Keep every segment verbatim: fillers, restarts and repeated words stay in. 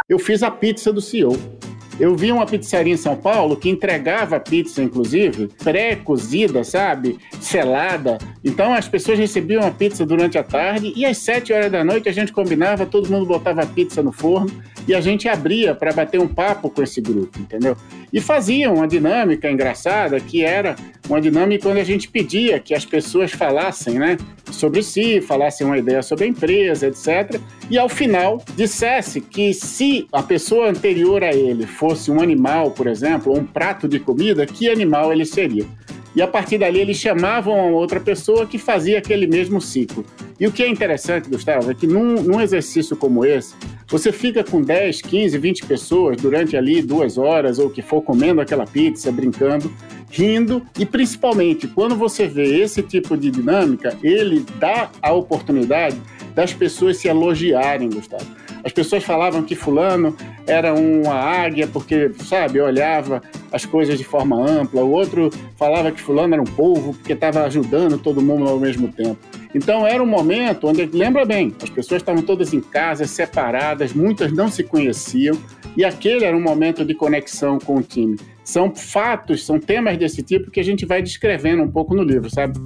Eu fiz a pizza do C E O. Eu vi uma pizzaria em São Paulo que entregava pizza, inclusive, pré-cozida, sabe? Selada. Então, as pessoas recebiam a pizza durante a tarde e às sete horas da noite a gente combinava, todo mundo botava a pizza no forno e a gente abria para bater um papo com esse grupo, entendeu? E fazia uma dinâmica engraçada, que era uma dinâmica onde a gente pedia que as pessoas falassem, né, sobre si, falassem uma ideia sobre a empresa, etcétera. E ao final dissesse que se a pessoa anterior a ele fosse um animal, por exemplo, ou um prato de comida, que animal ele seria. E a partir dali eles chamavam a outra pessoa que fazia aquele mesmo ciclo. E o que é interessante, Gustavo, é que num, num exercício como esse, você fica com dez, quinze, vinte pessoas durante ali duas horas, ou que for comendo aquela pizza, brincando, rindo, e principalmente, quando você vê esse tipo de dinâmica, ele dá a oportunidade das pessoas se elogiarem, Gustavo. As pessoas falavam que fulano era uma águia porque, sabe, olhava as coisas de forma ampla. O outro falava que fulano era um polvo porque estava ajudando todo mundo ao mesmo tempo. Então era um momento onde, lembra bem, as pessoas estavam todas em casa, separadas, muitas não se conheciam, e aquele era um momento de conexão com o time. São fatos, são temas desse tipo que a gente vai descrevendo um pouco no livro, sabe?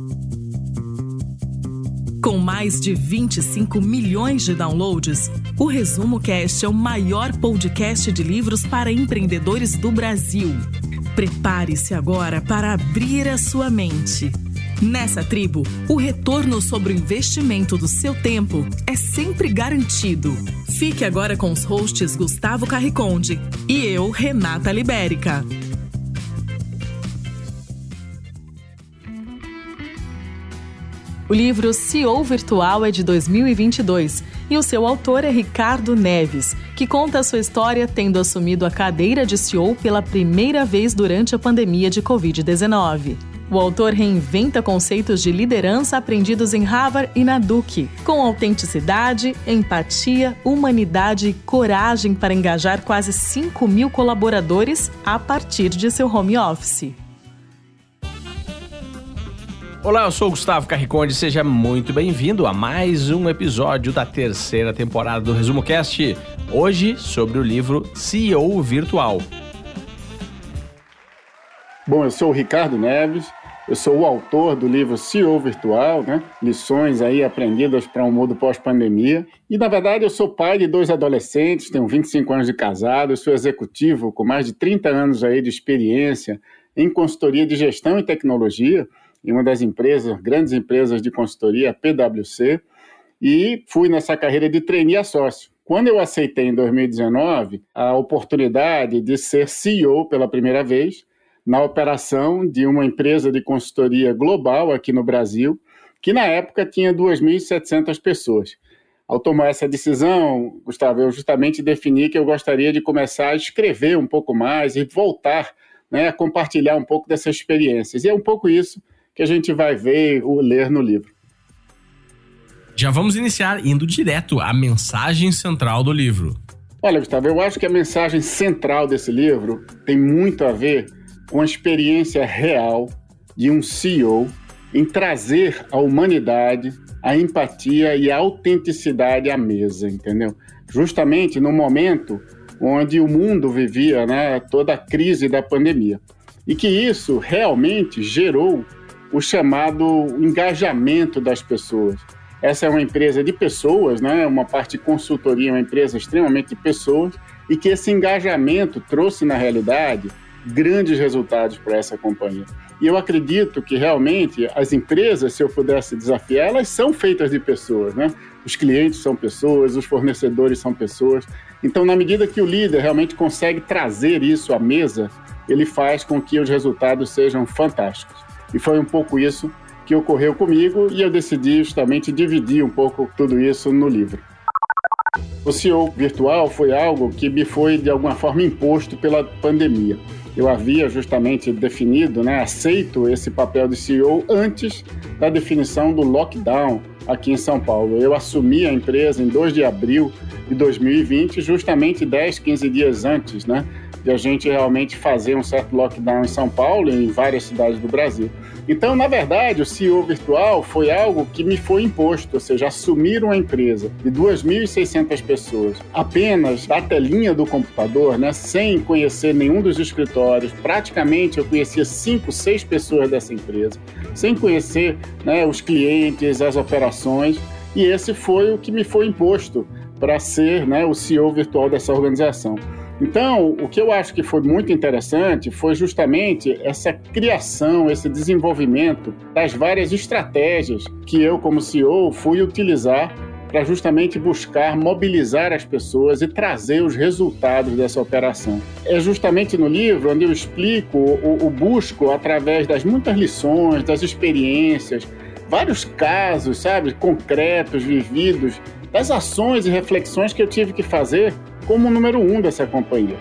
Com mais de vinte e cinco milhões de downloads, o Resumo Cast é o maior podcast de livros para empreendedores do Brasil. Prepare-se agora para abrir a sua mente. Nessa tribo, o retorno sobre o investimento do seu tempo é sempre garantido. Fique agora com os hosts Gustavo Carriconde e eu, Renata Libérica. O livro C E O Virtual é de dois mil e vinte e dois e o seu autor é Ricardo Neves, que conta a sua história tendo assumido a cadeira de C E O pela primeira vez durante a pandemia de covid dezenove. O autor reinventa conceitos de liderança aprendidos em Harvard e na Duke, com autenticidade, empatia, humanidade e coragem para engajar quase cinco mil colaboradores a partir de seu home office. Olá, eu sou o Gustavo Carriconde, seja muito bem-vindo a mais um episódio da terceira temporada do Resumo Cast. Hoje, sobre o livro C E O Virtual. Bom, eu sou o Ricardo Neves, eu sou o autor do livro C E O Virtual, né? Lições aí aprendidas para um mundo pós-pandemia. E, na verdade, eu sou pai de dois adolescentes, tenho vinte e cinco anos de casado, eu sou executivo com mais de trinta anos aí de experiência em consultoria de gestão e tecnologia, em uma das empresas, grandes empresas de consultoria, a P W C, e fui nessa carreira de trainee a sócio. Quando eu aceitei, em dois mil e dezenove, a oportunidade de ser C E O pela primeira vez, na operação de uma empresa de consultoria global aqui no Brasil, que na época tinha duas mil e setecentas pessoas. Ao tomar essa decisão, Gustavo, eu justamente defini que eu gostaria de começar a escrever um pouco mais e voltar, né, a compartilhar um pouco dessas experiências. E é um pouco isso que a gente vai ver ou ler no livro. Já vamos iniciar indo direto à mensagem central do livro. Olha, Gustavo, eu acho que a mensagem central desse livro tem muito a ver com a experiência real de um C E O em trazer a humanidade, a empatia e a autenticidade à mesa, entendeu? Justamente no momento onde o mundo vivia, né, toda a crise da pandemia. E que isso realmente gerou o chamado engajamento das pessoas. Essa é uma empresa de pessoas, né? Uma parte de consultoria, uma empresa extremamente de pessoas, e que esse engajamento trouxe, na realidade, grandes resultados para essa companhia. E eu acredito que, realmente, as empresas, se eu pudesse desafiar, elas são feitas de pessoas, né? Os clientes são pessoas, os fornecedores são pessoas. Então, na medida que o líder realmente consegue trazer isso à mesa, ele faz com que os resultados sejam fantásticos. E foi um pouco isso que ocorreu comigo e eu decidi justamente dividir um pouco tudo isso no livro. O C E O Virtual foi algo que me foi, de alguma forma, imposto pela pandemia. Eu havia justamente definido, né, aceito esse papel de C E O antes da definição do lockdown aqui em São Paulo. Eu assumi a empresa em dois de abril de dois mil e vinte, justamente dez, quinze dias antes, né, de a gente realmente fazer um certo lockdown em São Paulo e em várias cidades do Brasil. Então, na verdade, o C E O virtual foi algo que me foi imposto, ou seja, assumir uma empresa de duas mil e seiscentas pessoas apenas da telinha do computador, né, sem conhecer nenhum dos escritórios. Praticamente eu conhecia cinco, seis pessoas dessa empresa, sem conhecer, né, os clientes, as operações, e esse foi o que me foi imposto para ser, né, o C E O virtual dessa organização. Então, o que eu acho que foi muito interessante foi justamente essa criação, esse desenvolvimento das várias estratégias que eu, como C E O, fui utilizar para justamente buscar mobilizar as pessoas e trazer os resultados dessa operação. É justamente no livro onde eu explico, o, o busco através das muitas lições, das experiências, vários casos, sabe, concretos, vividos, das ações e reflexões que eu tive que fazer como número um dessa companhia.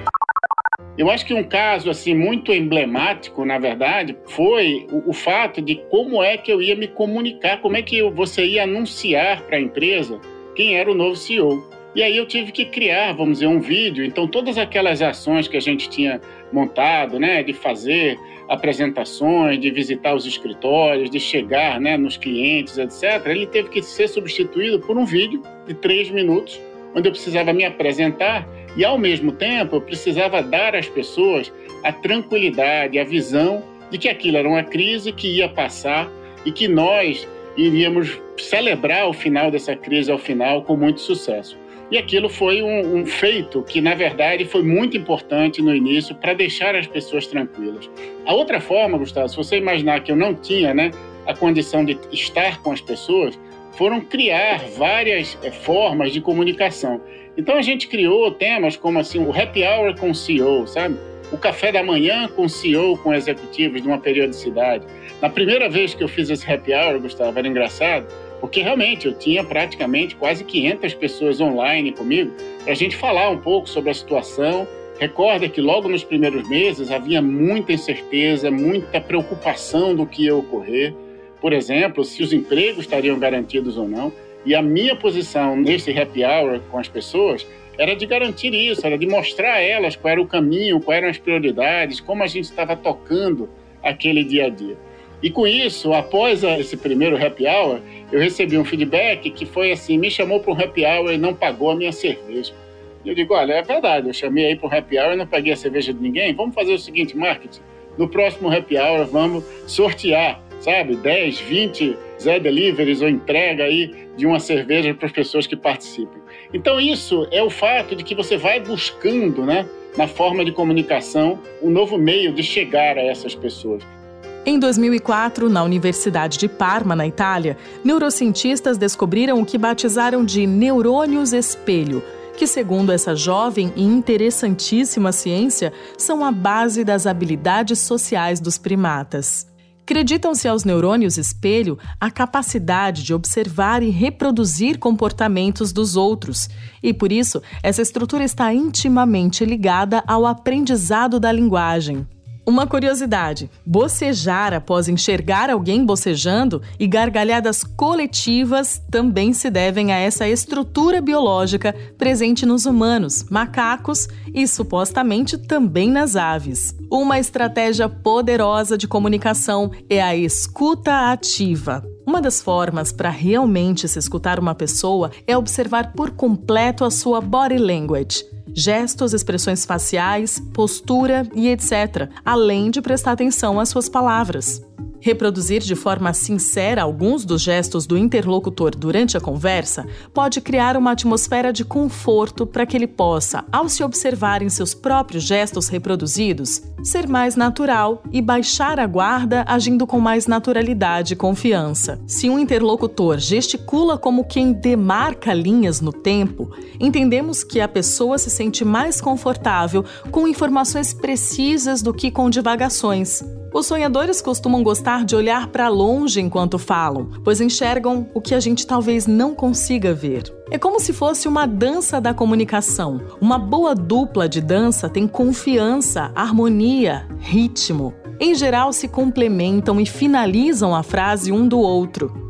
Eu acho que um caso assim muito emblemático, na verdade, foi o, o fato de como é que eu ia me comunicar, como é que eu, você ia anunciar para a empresa quem era o novo C E O. E aí eu tive que criar, vamos dizer, um vídeo. Então, todas aquelas ações que a gente tinha montado, né, de fazer apresentações, de visitar os escritórios, de chegar, né, nos clientes, etcétera, ele teve que ser substituído por um vídeo de três minutos, onde eu precisava me apresentar e, ao mesmo tempo, eu precisava dar às pessoas a tranquilidade, a visão de que aquilo era uma crise que ia passar e que nós iríamos celebrar o final dessa crise ao final com muito sucesso. E aquilo foi um, um feito que, na verdade, foi muito importante no início para deixar as pessoas tranquilas. A outra forma, Gustavo, se você imaginar que eu não tinha, né, a condição de estar com as pessoas, foram criar várias é, formas de comunicação. Então a gente criou temas como assim, o happy hour com o C E O, sabe? O café da manhã com o C E O, com executivos de uma periodicidade. Na primeira vez que eu fiz esse happy hour, Gustavo, era engraçado, porque realmente eu tinha praticamente quase quinhentas pessoas online comigo para a gente falar um pouco sobre a situação. Recorda que logo nos primeiros meses havia muita incerteza, muita preocupação do que ia ocorrer. Por exemplo, se os empregos estariam garantidos ou não. E a minha posição nesse happy hour com as pessoas era de garantir isso, era de mostrar a elas qual era o caminho, quais eram as prioridades, como a gente estava tocando aquele dia a dia. E com isso, após esse primeiro happy hour, eu recebi um feedback que foi assim, me chamou para um happy hour e não pagou a minha cerveja. E eu digo, olha, é verdade, eu chamei aí para um happy hour e não paguei a cerveja de ninguém, vamos fazer o seguinte, marketing, no próximo happy hour vamos sortear, sabe, dez, vinte Zé Deliveries ou entrega aí de uma cerveja para as pessoas que participam. Então isso é o fato de que você vai buscando, né, na forma de comunicação, um novo meio de chegar a essas pessoas. Em dois mil e quatro, na Universidade de Parma, na Itália, neurocientistas descobriram o que batizaram de neurônios espelho, que, segundo essa jovem e interessantíssima ciência, são a base das habilidades sociais dos primatas. Acreditam-se aos neurônios espelho a capacidade de observar e reproduzir comportamentos dos outros, e por isso essa estrutura está intimamente ligada ao aprendizado da linguagem. Uma curiosidade, bocejar após enxergar alguém bocejando e gargalhadas coletivas também se devem a essa estrutura biológica presente nos humanos, macacos e supostamente também nas aves. Uma estratégia poderosa de comunicação é a escuta ativa. Uma das formas para realmente se escutar uma pessoa é observar por completo a sua body language. Gestos, expressões faciais, postura e etcétera, além de prestar atenção às suas palavras. Reproduzir de forma sincera alguns dos gestos do interlocutor durante a conversa pode criar uma atmosfera de conforto para que ele possa, ao se observar em seus próprios gestos reproduzidos, ser mais natural e baixar a guarda agindo com mais naturalidade e confiança. Se um interlocutor gesticula como quem demarca linhas no tempo, entendemos que a pessoa se sente mais confortável com informações precisas do que com divagações. Os sonhadores costumam gostar de olhar para longe enquanto falam, pois enxergam o que a gente talvez não consiga ver. É como se fosse uma dança da comunicação. Uma boa dupla de dança tem confiança, harmonia, ritmo. Em geral, se complementam e finalizam a frase um do outro.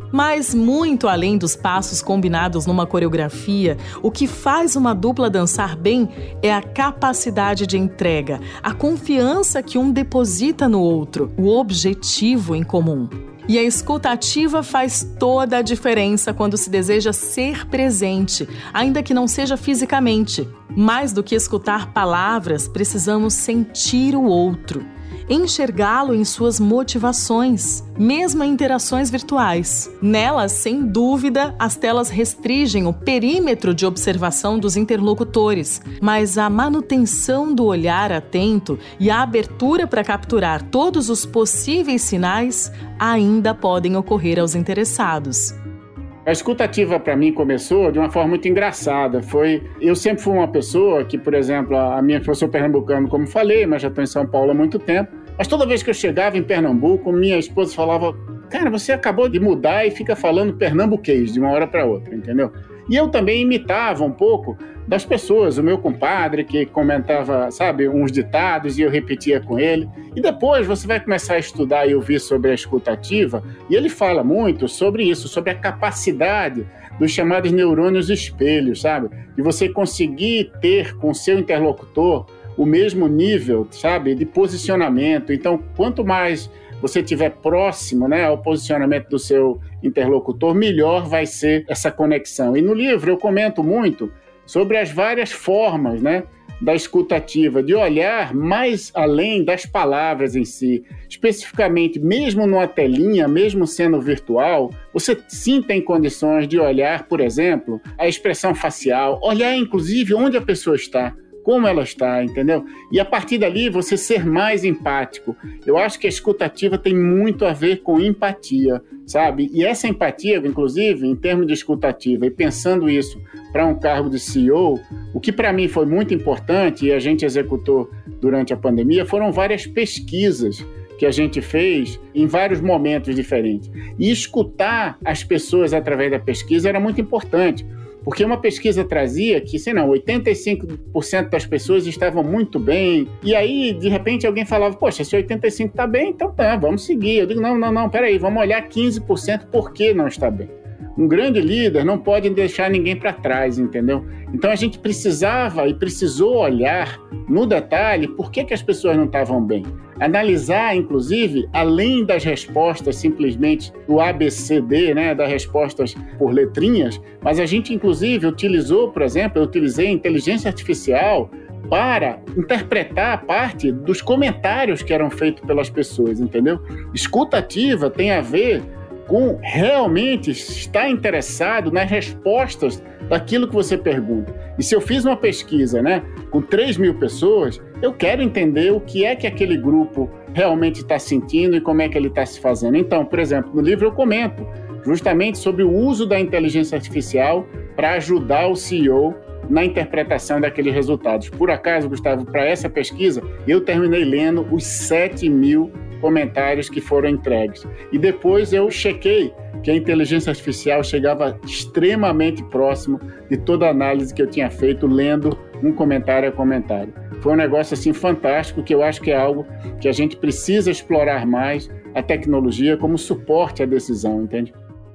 Mas, muito além dos passos combinados numa coreografia, o que faz uma dupla dançar bem é a capacidade de entrega, a confiança que um deposita no outro, o objetivo em comum. E a escuta ativa faz toda a diferença quando se deseja ser presente, ainda que não seja fisicamente. Mais do que escutar palavras, precisamos sentir o outro, enxergá-lo em suas motivações, mesmo em interações virtuais. Nelas, sem dúvida, as telas restringem o perímetro de observação dos interlocutores, mas a manutenção do olhar atento e a abertura para capturar todos os possíveis sinais ainda podem ocorrer aos interessados. A escuta ativa, para mim, começou de uma forma muito engraçada. Foi, eu sempre fui uma pessoa que, por exemplo, a minha professora pernambucana, como falei, mas já estou em São Paulo há muito tempo, mas toda vez que eu chegava em Pernambuco, minha esposa falava, cara, você acabou de mudar e fica falando pernambuquês de uma hora para outra, entendeu? E eu também imitava um pouco das pessoas, o meu compadre que comentava, sabe, uns ditados e eu repetia com ele. E depois você vai começar a estudar e ouvir sobre a escuta ativa e ele fala muito sobre isso, sobre a capacidade dos chamados neurônios espelhos, sabe? De você conseguir ter com o seu interlocutor o mesmo nível, sabe, de posicionamento. Então, quanto mais você estiver próximo, né, ao posicionamento do seu interlocutor, melhor vai ser essa conexão. E no livro eu comento muito sobre as várias formas, né, da escuta ativa, de olhar mais além das palavras em si. Especificamente, mesmo numa telinha, mesmo sendo virtual, você sim tem condições de olhar, por exemplo, a expressão facial, olhar inclusive onde a pessoa está, como ela está, entendeu? E a partir dali você ser mais empático. Eu acho que a escuta ativa tem muito a ver com empatia, sabe? E essa empatia, inclusive, em termos de escuta ativa, e pensando isso para um cargo de C E O, o que para mim foi muito importante e a gente executou durante a pandemia foram várias pesquisas que a gente fez em vários momentos diferentes. E escutar as pessoas através da pesquisa era muito importante. Porque uma pesquisa trazia que, sei não, oitenta e cinco por cento das pessoas estavam muito bem. E aí, de repente, alguém falava, poxa, se oitenta e cinco por cento está bem, então tá, vamos seguir. Eu digo, não, não, não, peraí, vamos olhar quinze por cento por que não está bem. Um grande líder não pode deixar ninguém para trás, entendeu? Então a gente precisava e precisou olhar no detalhe por que, que as pessoas não estavam bem. Analisar, inclusive, além das respostas simplesmente do A B C D, né, das respostas por letrinhas, mas a gente, inclusive, utilizou, por exemplo, eu utilizei inteligência artificial para interpretar parte dos comentários que eram feitos pelas pessoas, entendeu? Escuta ativa tem a ver com realmente estar interessado nas respostas daquilo que você pergunta. E se eu fiz uma pesquisa, né, com três mil pessoas, eu quero entender o que é que aquele grupo realmente está sentindo e como é que ele está se fazendo. Então, por exemplo, no livro eu comento justamente sobre o uso da inteligência artificial para ajudar o C E O na interpretação daqueles resultados. Por acaso, Gustavo, para essa pesquisa, eu terminei lendo os sete mil comentários que foram entregues. E depois eu chequei que a inteligência artificial chegava extremamente próximo de toda a análise que eu tinha feito, lendo um comentário a comentário. Foi um negócio assim fantástico, que eu acho que é algo que a gente precisa explorar mais, a tecnologia como suporte à decisão, entende?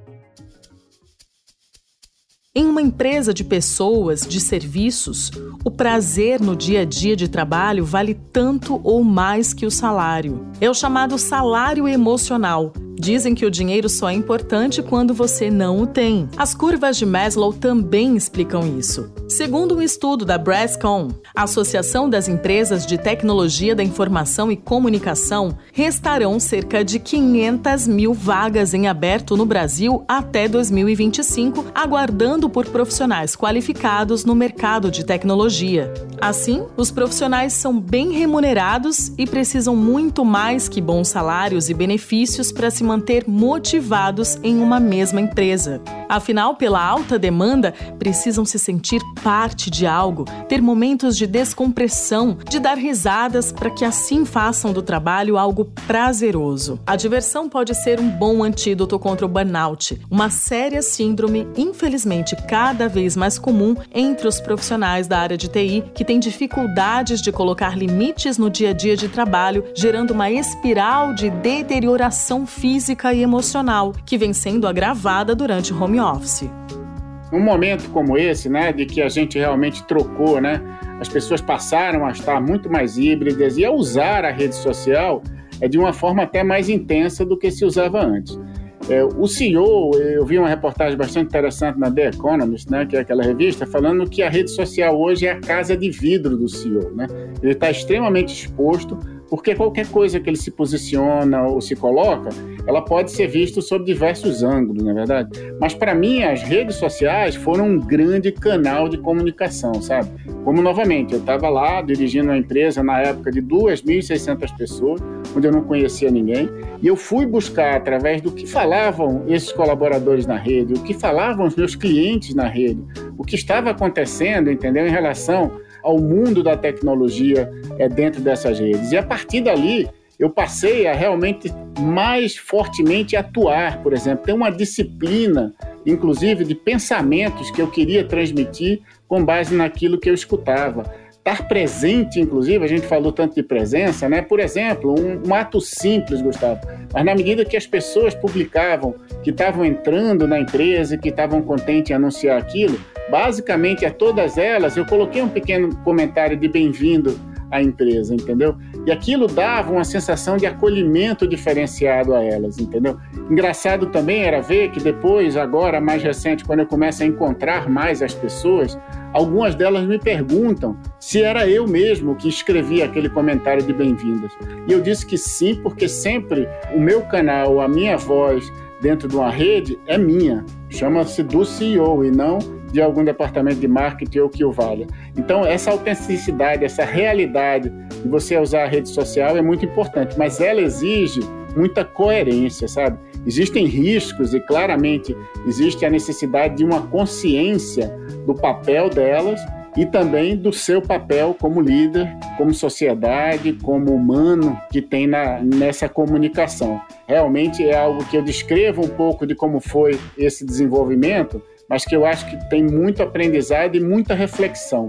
Em uma empresa de pessoas, de serviços, o prazer no dia a dia de trabalho vale tanto ou mais que o salário. É o chamado salário emocional. Dizem que o dinheiro só é importante quando você não o tem. As curvas de Maslow também explicam isso. Segundo um estudo da Brascom, a Associação das Empresas de Tecnologia da Informação e Comunicação, restarão cerca de quinhentas mil vagas em aberto no Brasil até dois mil e vinte e cinco, aguardando por profissionais qualificados no mercado de tecnologia. Assim, os profissionais são bem remunerados e precisam muito mais que bons salários e benefícios para se manter motivados em uma mesma empresa. Afinal, pela alta demanda, precisam se sentir parte de algo, ter momentos de descompressão, de dar risadas para que assim façam do trabalho algo prazeroso. A diversão pode ser um bom antídoto contra o burnout, uma séria síndrome, infelizmente cada vez mais comum entre os profissionais da área de T I, que têm dificuldades de colocar limites no dia a dia de trabalho, gerando uma espiral de deterioração física e emocional, que vem sendo agravada durante o home office. Num momento como esse, né, de que a gente realmente trocou, né, as pessoas passaram a estar muito mais híbridas e a usar a rede social é de uma forma até mais intensa do que se usava antes. É, o C E O, eu vi uma reportagem bastante interessante na The Economist, né, que é aquela revista, falando que a rede social hoje é a casa de vidro do C E O, né? Ele está extremamente exposto, porque qualquer coisa que ele se posiciona ou se coloca, ela pode ser vista sob diversos ângulos, não é verdade? Mas, para mim, as redes sociais foram um grande canal de comunicação, sabe? Como, novamente, eu estava lá dirigindo uma empresa na época de duas mil e seiscentas pessoas, onde eu não conhecia ninguém, e eu fui buscar, através do que falavam esses colaboradores na rede, o que falavam os meus clientes na rede, o que estava acontecendo, entendeu, em relação ao mundo da tecnologia é, dentro dessas redes. E a partir dali, eu passei a realmente mais fortemente atuar, por exemplo, ter uma disciplina, inclusive de pensamentos que eu queria transmitir com base naquilo que eu escutava. Estar presente, inclusive, a gente falou tanto de presença, né? Por exemplo, um, um ato simples, Gustavo, mas na medida que as pessoas publicavam que estavam entrando na empresa, que estavam contentes em anunciar aquilo, basicamente a todas elas eu coloquei um pequeno comentário de bem-vindo à empresa, entendeu? E aquilo dava uma sensação de acolhimento diferenciado a elas, entendeu? Engraçado também era ver que depois, agora, mais recente, quando eu começo a encontrar mais as pessoas, algumas delas me perguntam se era eu mesmo que escrevia aquele comentário de bem-vindas. E eu disse que sim, porque sempre o meu canal, a minha voz dentro de uma rede é minha. Chama-se do C E O e não de algum departamento de marketing ou que o valha. Então, essa autenticidade, essa realidade de você usar a rede social é muito importante, mas ela exige muita coerência, sabe? Existem riscos e, claramente, existe a necessidade de uma consciência do papel delas e também do seu papel como líder, como sociedade, como humano que tem na, nessa comunicação. Realmente é algo que eu descrevo um pouco de como foi esse desenvolvimento, mas que eu acho que tem muito aprendizado e muita reflexão.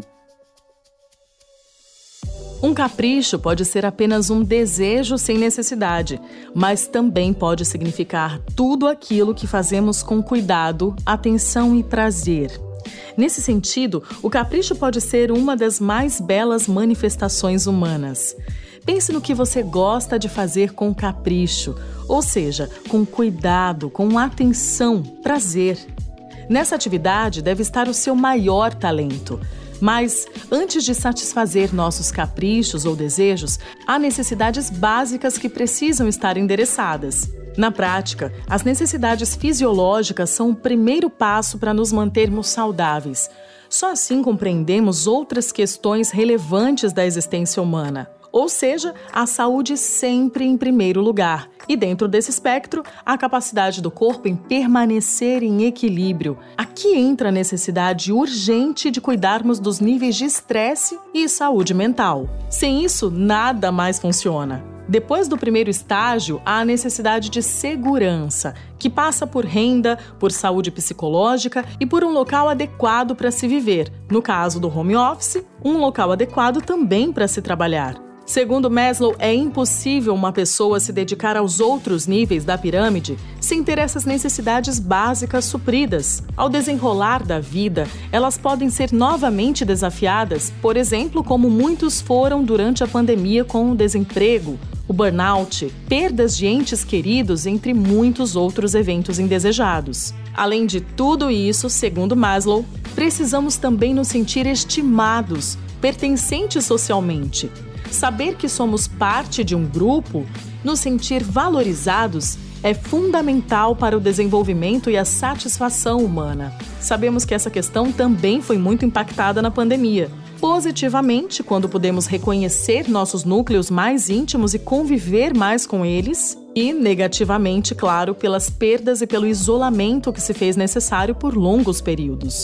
Um capricho pode ser apenas um desejo sem necessidade, mas também pode significar tudo aquilo que fazemos com cuidado, atenção e prazer. Nesse sentido, o capricho pode ser uma das mais belas manifestações humanas. Pense no que você gosta de fazer com capricho, ou seja, com cuidado, com atenção, prazer. Nessa atividade deve estar o seu maior talento. Mas, antes de satisfazer nossos caprichos ou desejos, há necessidades básicas que precisam estar endereçadas. Na prática, as necessidades fisiológicas são o primeiro passo para nos mantermos saudáveis. Só assim compreendemos outras questões relevantes da existência humana. Ou seja, a saúde sempre em primeiro lugar. E dentro desse espectro, a capacidade do corpo em permanecer em equilíbrio. Aqui entra a necessidade urgente de cuidarmos dos níveis de estresse e saúde mental. Sem isso, nada mais funciona. Depois do primeiro estágio, há a necessidade de segurança, que passa por renda, por saúde psicológica e por um local adequado para se viver. No caso do home office, um local adequado também para se trabalhar. Segundo Maslow, é impossível uma pessoa se dedicar aos outros níveis da pirâmide sem ter essas necessidades básicas supridas. Ao desenrolar da vida, elas podem ser novamente desafiadas, por exemplo, como muitos foram durante a pandemia com o desemprego, o burnout, perdas de entes queridos, entre muitos outros eventos indesejados. Além de tudo isso, segundo Maslow, precisamos também nos sentir estimados, pertencentes socialmente. Saber que somos parte de um grupo, nos sentir valorizados, é fundamental para o desenvolvimento e a satisfação humana. Sabemos que essa questão também foi muito impactada na pandemia. Positivamente, quando podemos reconhecer nossos núcleos mais íntimos e conviver mais com eles, e negativamente, claro, pelas perdas e pelo isolamento que se fez necessário por longos períodos.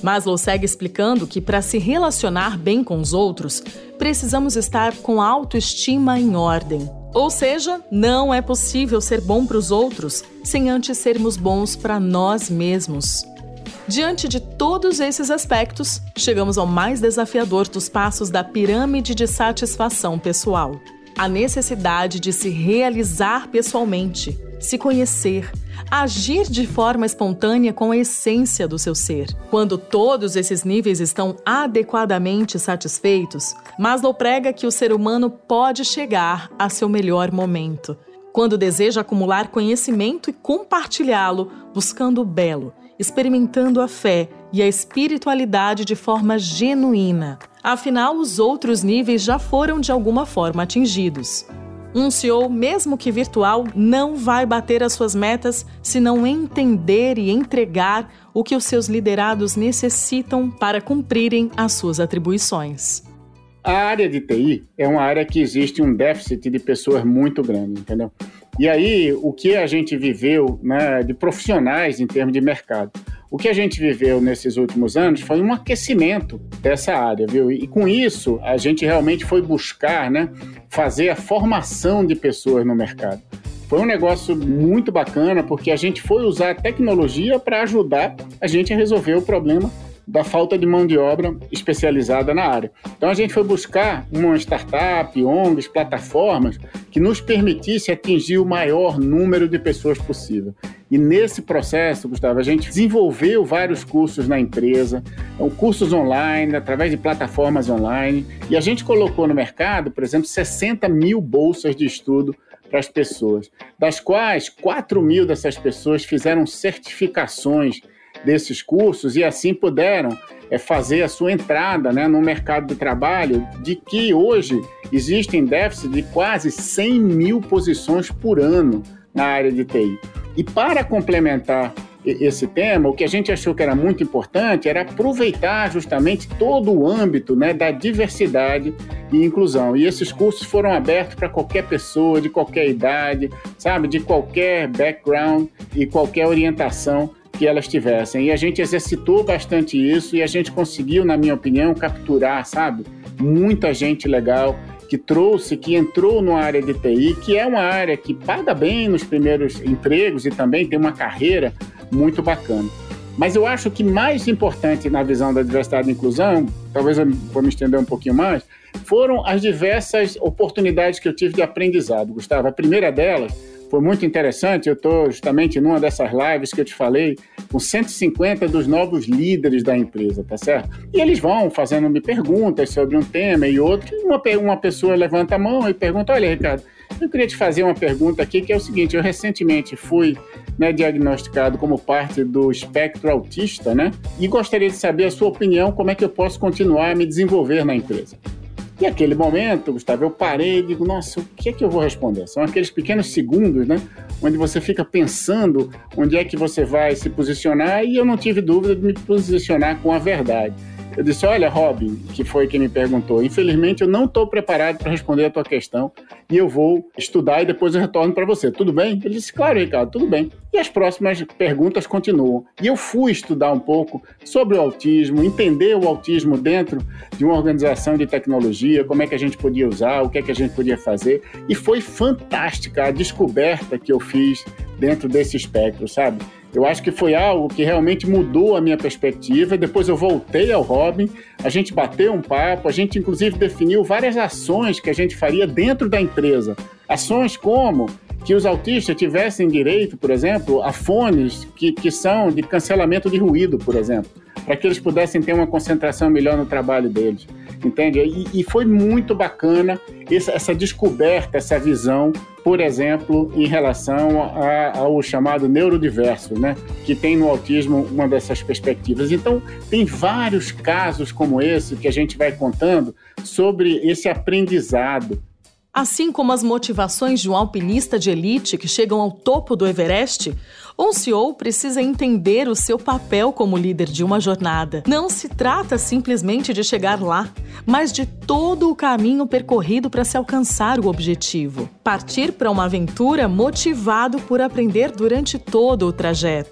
Maslow segue explicando que para se relacionar bem com os outros, precisamos estar com a autoestima em ordem. Ou seja, não é possível ser bom para os outros sem antes sermos bons para nós mesmos. Diante de todos esses aspectos, chegamos ao mais desafiador dos passos da pirâmide de satisfação pessoal: a necessidade de se realizar pessoalmente, se conhecer, agir de forma espontânea com a essência do seu ser. Quando todos esses níveis estão adequadamente satisfeitos, Maslow prega que o ser humano pode chegar a seu melhor momento, quando deseja acumular conhecimento e compartilhá-lo, buscando o belo, experimentando a fé e a espiritualidade de forma genuína. Afinal, os outros níveis já foram de alguma forma atingidos. Um C E O, mesmo que virtual, não vai bater as suas metas se não entender e entregar o que os seus liderados necessitam para cumprirem as suas atribuições. A área de T I é uma área que existe um déficit de pessoas muito grande, entendeu? E aí, o que a gente viveu, né, de profissionais em termos de mercado? O que a gente viveu nesses últimos anos foi um aquecimento dessa área, viu? E com isso, a gente realmente foi buscar, né, fazer a formação de pessoas no mercado. Foi um negócio muito bacana, porque a gente foi usar a tecnologia para ajudar a gente a resolver o problema da falta de mão de obra especializada na área. Então a gente foi buscar uma startup, O N Gs, plataformas que nos permitisse atingir o maior número de pessoas possível. E nesse processo, Gustavo, a gente desenvolveu vários cursos na empresa, cursos online, através de plataformas online, e a gente colocou no mercado, por exemplo, sessenta mil bolsas de estudo para as pessoas, das quais quatro mil dessas pessoas fizeram certificações desses cursos e assim puderam é, fazer a sua entrada, né, no mercado de trabalho, de que hoje existem déficit de quase cem mil posições por ano na área de T I. E para complementar esse tema, o que a gente achou que era muito importante era aproveitar justamente todo o âmbito, né, da diversidade e inclusão. E esses cursos foram abertos para qualquer pessoa, de qualquer idade, sabe, de qualquer background e qualquer orientação que elas tivessem. E a gente exercitou bastante isso e a gente conseguiu, na minha opinião, capturar, sabe, muita gente legal que trouxe, que entrou na área de T I, que é uma área que paga bem nos primeiros empregos e também tem uma carreira muito bacana. Mas eu acho que mais importante na visão da diversidade e inclusão, talvez eu vou me estender um pouquinho mais, foram as diversas oportunidades que eu tive de aprendizado, Gustavo. A primeira delas foi muito interessante, eu estou justamente numa dessas lives que eu te falei, com cento e cinquenta dos novos líderes da empresa, tá certo? E eles vão fazendo-me perguntas sobre um tema e outro, e uma, uma pessoa levanta a mão e pergunta: olha, Ricardo, eu queria te fazer uma pergunta aqui, que é o seguinte: eu recentemente fui, né, diagnosticado como parte do espectro autista, né? E gostaria de saber a sua opinião, como é que eu posso continuar a me desenvolver na empresa. E naquele momento, Gustavo, eu parei e digo: nossa, o que é que eu vou responder? São aqueles pequenos segundos, né, onde você fica pensando onde é que você vai se posicionar, e eu não tive dúvida de me posicionar com a verdade. Eu disse: olha, Robin, que foi quem me perguntou, infelizmente eu não estou preparado para responder a tua questão e eu vou estudar e depois eu retorno para você. Tudo bem? Ele disse: claro, Ricardo, tudo bem. E as próximas perguntas continuam. E eu fui estudar um pouco sobre o autismo, entender o autismo dentro de uma organização de tecnologia, como é que a gente podia usar, o que é que a gente podia fazer. E foi fantástica a descoberta que eu fiz dentro desse espectro, sabe? Eu acho que foi algo que realmente mudou a minha perspectiva. Depois eu voltei ao Robin, a gente bateu um papo, a gente inclusive definiu várias ações que a gente faria dentro da empresa. Ações como que os autistas tivessem direito, por exemplo, a fones que, que são de cancelamento de ruído, por exemplo, para que eles pudessem ter uma concentração melhor no trabalho deles, entende? E, e foi muito bacana essa, essa descoberta, essa visão, por exemplo, em relação a, ao chamado neurodiverso, né? Que tem no autismo uma dessas perspectivas. Então, tem vários casos como esse que a gente vai contando sobre esse aprendizado. Assim como as motivações de um alpinista de elite que chegam ao topo do Everest, um C E O precisa entender o seu papel como líder de uma jornada. Não se trata simplesmente de chegar lá, mas de todo o caminho percorrido para se alcançar o objetivo. Partir para uma aventura motivado por aprender durante todo o trajeto.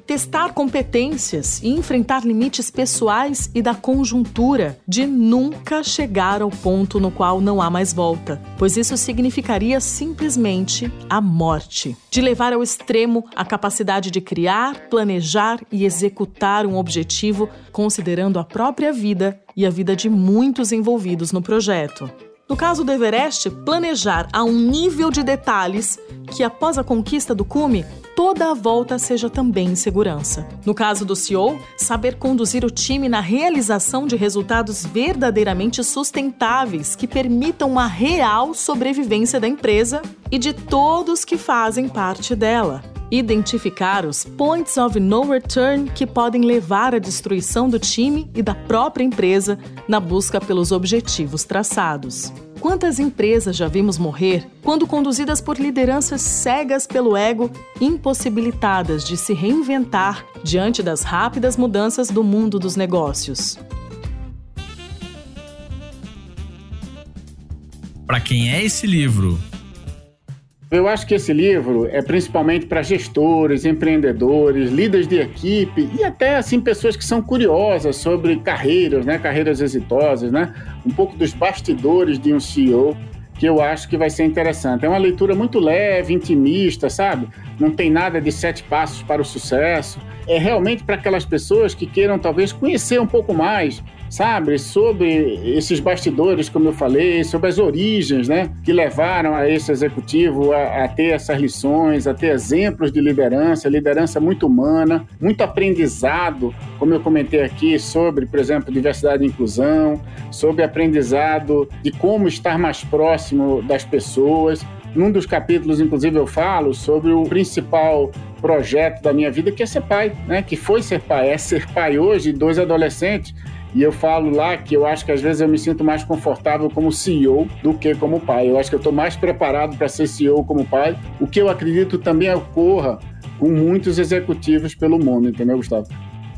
testar competências e enfrentar limites pessoais e da conjuntura, de nunca chegar ao ponto no qual não há mais volta, pois isso significaria simplesmente a morte. De levar ao extremo a capacidade de criar, planejar e executar um objetivo, considerando a própria vida e a vida de muitos envolvidos no projeto. No caso do Everest, planejar a um nível de detalhes que, após a conquista do cume, toda a volta seja também em segurança. No caso do C E O, saber conduzir o time na realização de resultados verdadeiramente sustentáveis que permitam uma real sobrevivência da empresa e de todos que fazem parte dela. Identificar os points of no return que podem levar à destruição do time e da própria empresa na busca pelos objetivos traçados. Quantas empresas já vimos morrer quando conduzidas por lideranças cegas pelo ego, impossibilitadas de se reinventar diante das rápidas mudanças do mundo dos negócios? Para quem é esse livro? Eu acho que esse livro é principalmente para gestores, empreendedores, líderes de equipe e até assim pessoas que são curiosas sobre carreiras, né, carreiras exitosas, né, um pouco dos bastidores de um C E O, que eu acho que vai ser interessante. É uma leitura muito leve, intimista, sabe? Não tem nada de sete passos para o sucesso. É realmente para aquelas pessoas que queiram talvez conhecer um pouco mais, sabe, sobre esses bastidores, como eu falei, sobre as origens, né, que levaram a esse executivo a, a ter essas lições, a ter exemplos de liderança, liderança muito humana, muito aprendizado, como eu comentei aqui, sobre, por exemplo, diversidade e inclusão, sobre aprendizado de como estar mais próximo das pessoas. Num dos capítulos, inclusive, eu falo sobre o principal projeto da minha vida, que é ser pai, né, que foi ser pai, é ser pai hoje de dois adolescentes. E eu falo lá que eu acho que às vezes eu me sinto mais confortável como C E O do que como pai. Eu acho que eu estou mais preparado para ser C E O como pai, o que eu acredito também ocorra com muitos executivos pelo mundo, entendeu, Gustavo?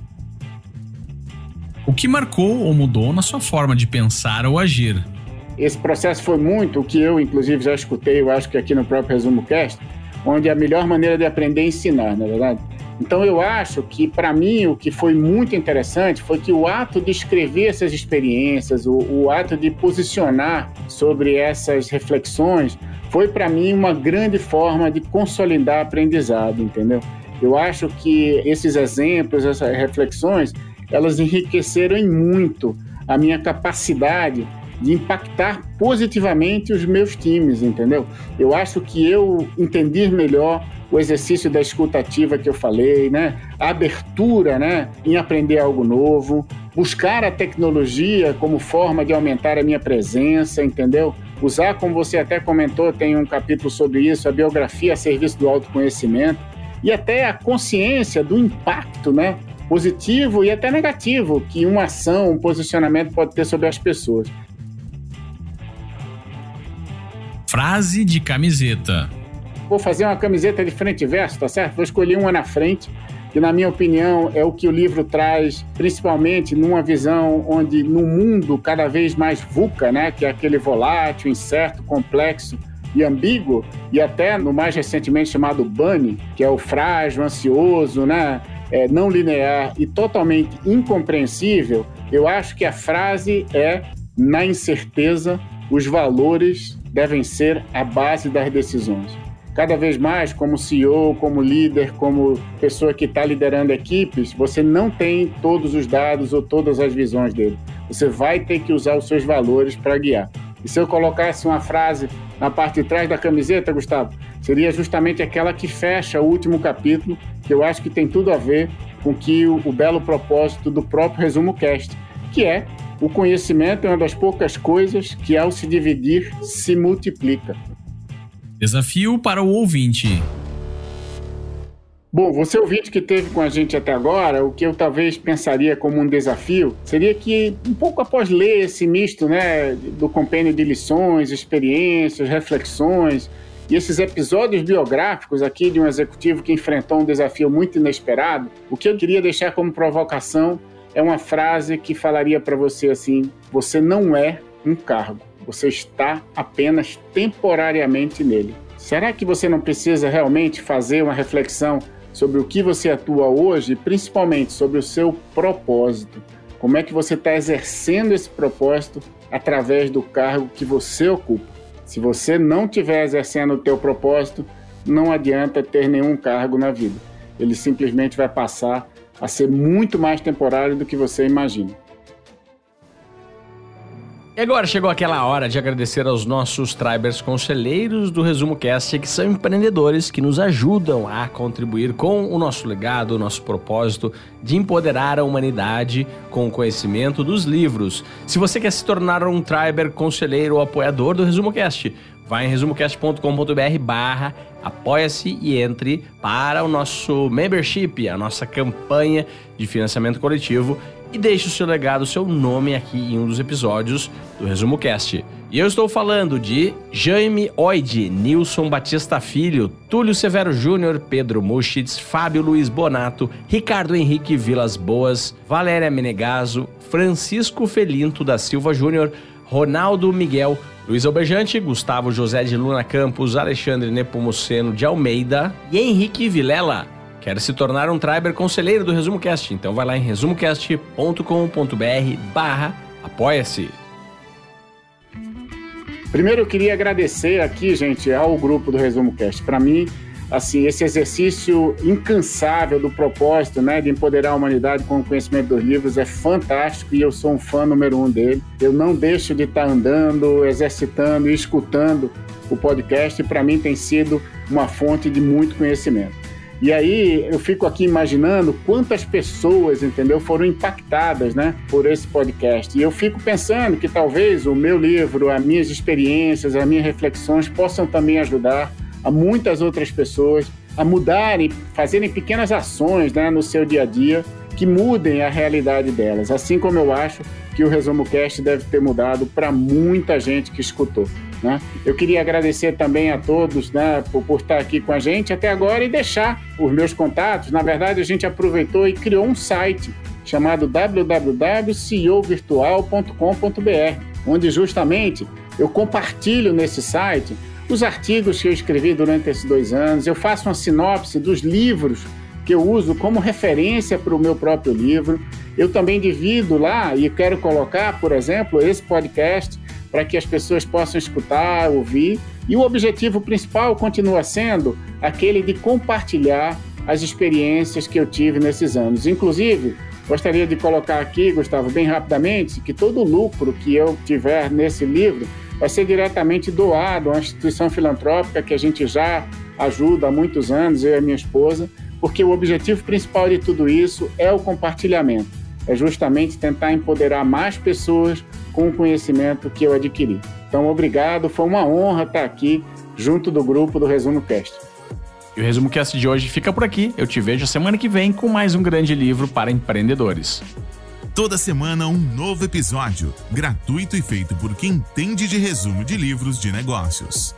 O que marcou ou mudou na sua forma de pensar ou agir? Esse processo foi muito o que eu, inclusive, já escutei, eu acho que aqui no próprio Resumo Cast, onde a melhor maneira de aprender é ensinar, não é verdade? Então eu acho que, para mim, o que foi muito interessante foi que o ato de escrever essas experiências, o, o ato de posicionar sobre essas reflexões, foi para mim uma grande forma de consolidar aprendizado, entendeu? Eu acho que esses exemplos, essas reflexões, elas enriqueceram em muito a minha capacidade de impactar positivamente os meus times, entendeu? Eu acho que eu entendi melhor o exercício da escuta ativa que eu falei, né? A abertura, né, em aprender algo novo, buscar a tecnologia como forma de aumentar a minha presença, entendeu? Usar, como você até comentou, tem um capítulo sobre isso, a biografia a serviço do autoconhecimento e até a consciência do impacto, né, positivo e até negativo que uma ação, um posicionamento pode ter sobre as pessoas. Frase de camiseta. Vou fazer uma camiseta de frente e verso, tá certo? Vou escolher uma na frente, que na minha opinião é o que o livro traz, principalmente numa visão onde no mundo cada vez mais VUCA, né, que é aquele volátil, incerto, complexo e ambíguo, e até no mais recentemente chamado BUNNY, que é o frágil, ansioso, né, é, não linear e totalmente incompreensível, eu acho que a frase é: na incerteza, os valores devem ser a base das decisões. Cada vez mais, como C E O, como líder, como pessoa que está liderando equipes, você não tem todos os dados ou todas as visões dele. Você vai ter que usar os seus valores para guiar. E se eu colocasse uma frase na parte de trás da camiseta, Gustavo, seria justamente aquela que fecha o último capítulo, que eu acho que tem tudo a ver com que o, o belo propósito do próprio Resumo Cast, que é: o conhecimento é uma das poucas coisas que, ao se dividir, se multiplica. Desafio para o ouvinte. Bom, você ouvinte que esteve com a gente até agora, o que eu talvez pensaria como um desafio seria que, um pouco após ler esse misto, né, do compêndio de lições, experiências, reflexões e esses episódios biográficos aqui de um executivo que enfrentou um desafio muito inesperado, o que eu queria deixar como provocação é uma frase que falaria para você assim: você não é um cargo, você está apenas temporariamente nele. Será que você não precisa realmente fazer uma reflexão sobre o que você atua hoje e principalmente sobre o seu propósito. Como é que você está exercendo esse propósito através do cargo que você ocupa. Se você não estiver exercendo o teu propósito, não adianta ter nenhum cargo na vida. Ele simplesmente vai passar a ser muito mais temporário do que você imagina. E agora chegou aquela hora de agradecer aos nossos Tribers conselheiros do Resumo Cast, que são empreendedores que nos ajudam a contribuir com o nosso legado, o nosso propósito de empoderar a humanidade com o conhecimento dos livros. Se você quer se tornar um Triber conselheiro ou apoiador do Resumo Cast, vai em resumocast.com.br barra apoia-se e entre para o nosso membership, a nossa campanha de financiamento coletivo, e deixe o seu legado, o seu nome aqui em um dos episódios do Resumo Cast. E eu estou falando de Jaime Oide, Nilson Batista Filho, Túlio Severo Júnior, Pedro Muschitz, Fábio Luiz Bonato, Ricardo Henrique Vilas Boas, Valéria Menegaso, Francisco Felinto da Silva Júnior, Ronaldo Miguel, Luiz Alberjante, Gustavo José de Luna Campos, Alexandre Nepomuceno de Almeida e Henrique Vilela. Quer se tornar um Triber conselheiro do Resumo Cast? Então vai lá em resumocast.com.br barra apoia-se. Primeiro eu queria agradecer aqui, gente, ao grupo do Resumo Cast. Para mim, assim, esse exercício incansável do propósito, né, de empoderar a humanidade com o conhecimento dos livros é fantástico e eu sou um fã número um dele. Eu não deixo de estar andando, exercitando e escutando o podcast e para mim tem sido uma fonte de muito conhecimento. E aí eu fico aqui imaginando quantas pessoas, entendeu, foram impactadas, né, por esse podcast. E eu fico pensando que talvez o meu livro, as minhas experiências, as minhas reflexões possam também ajudar a muitas outras pessoas a mudarem, fazerem pequenas ações, né, no seu dia a dia que mudem a realidade delas. Assim como eu acho que o Resumo Cast deve ter mudado para muita gente que escutou. Né? Eu queria agradecer também a todos, né, por, por estar aqui com a gente até agora e deixar os meus contatos. Na verdade, a gente aproveitou e criou um site chamado w w w ponto c e o virtual ponto com ponto b r, onde justamente eu compartilho nesse site os artigos que eu escrevi durante esses dois anos, eu faço uma sinopse dos livros que eu uso como referência para o meu próprio livro. Eu também divido lá e quero colocar, por exemplo, esse podcast para que as pessoas possam escutar, ouvir. E o objetivo principal continua sendo aquele de compartilhar as experiências que eu tive nesses anos. Inclusive, gostaria de colocar aqui, Gustavo, bem rapidamente, que todo o lucro que eu tiver nesse livro vai ser diretamente doado a uma instituição filantrópica que a gente já ajuda há muitos anos, eu e a minha esposa, porque o objetivo principal de tudo isso é o compartilhamento. É justamente tentar empoderar mais pessoas com o conhecimento que eu adquiri. Então, obrigado, foi uma honra estar aqui junto do grupo do Resumo Cast. E o Resumo Cast de hoje fica por aqui. Eu te vejo semana que vem com mais um grande livro para empreendedores. Toda semana um novo episódio, gratuito e feito por quem entende de resumo de livros de negócios.